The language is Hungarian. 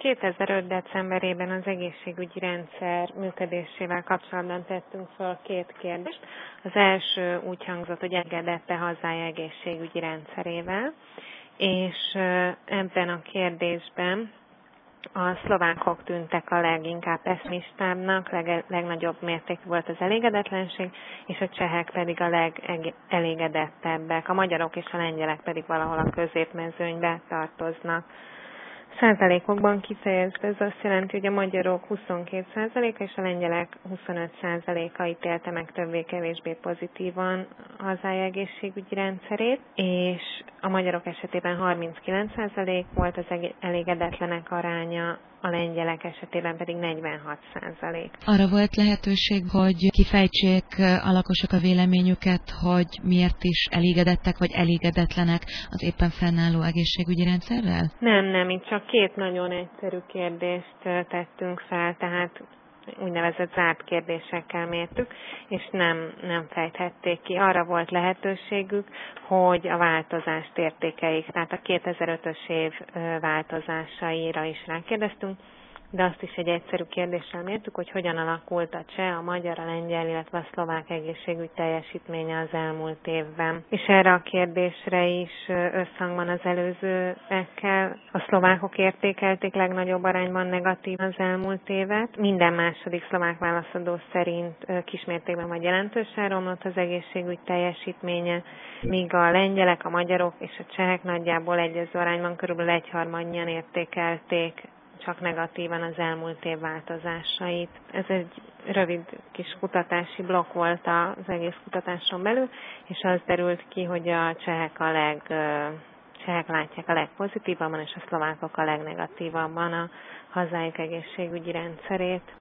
2005. decemberében az egészségügyi rendszer működésével kapcsolatban tettünk fel 2 kérdést. Az első úgy hangzott, hogy elégedette hazája egészségügyi rendszerével, és ebben a kérdésben a szlovákok tűntek a leginkább pessimistábbnak, legnagyobb mértékű volt az elégedetlenség, és a csehek pedig a legelégedettebbek. A magyarok és a lengyelek pedig valahol a középmezőnybe tartoznak. Százalékokban kifejezve ez azt jelenti, hogy a magyarok 22%-a és a lengyelek 25%-a ítélte meg többé-kevésbé pozitívan a hazája egészségügyi rendszerét, és a magyarok esetében 39% volt az elégedetlenek aránya, a lengyelek esetében pedig 46%. Arra volt lehetőség, hogy kifejtsék a lakosok a véleményüket, hogy miért is elégedettek vagy elégedetlenek az éppen fennálló egészségügyi rendszerrel? Nem, itt csak 2 nagyon egyszerű kérdést tettünk fel, tehát úgynevezett zárt kérdésekkel mértük, és nem fejthették ki. Arra volt lehetőségük, hogy a változást értékeljék, tehát a 2005-ös év változásaira is rákérdeztünk, de azt is egy egyszerű kérdéssel mértük, hogy hogyan alakult a cseh, a magyar, a lengyel, illetve a szlovák egészségügy teljesítménye az elmúlt évben. És erre a kérdésre is összhangban az előzőekkel a szlovákok értékelték legnagyobb arányban negatív az elmúlt évet. Minden második szlovák válaszadó szerint kismértékben vagy jelentősen romlott az egészségügy teljesítménye, míg a lengyelek, a magyarok és a csehek nagyjából egyező arányban körülbelül egyharmadnyian értékelték csak negatívan az elmúlt év változásait. Ez egy rövid kis kutatási blokk volt az egész kutatáson belül, és az derült ki, hogy a csehek látják a legpozitívabban, és a szlovákok a legnegatívabban a hazájuk egészségügyi rendszerét.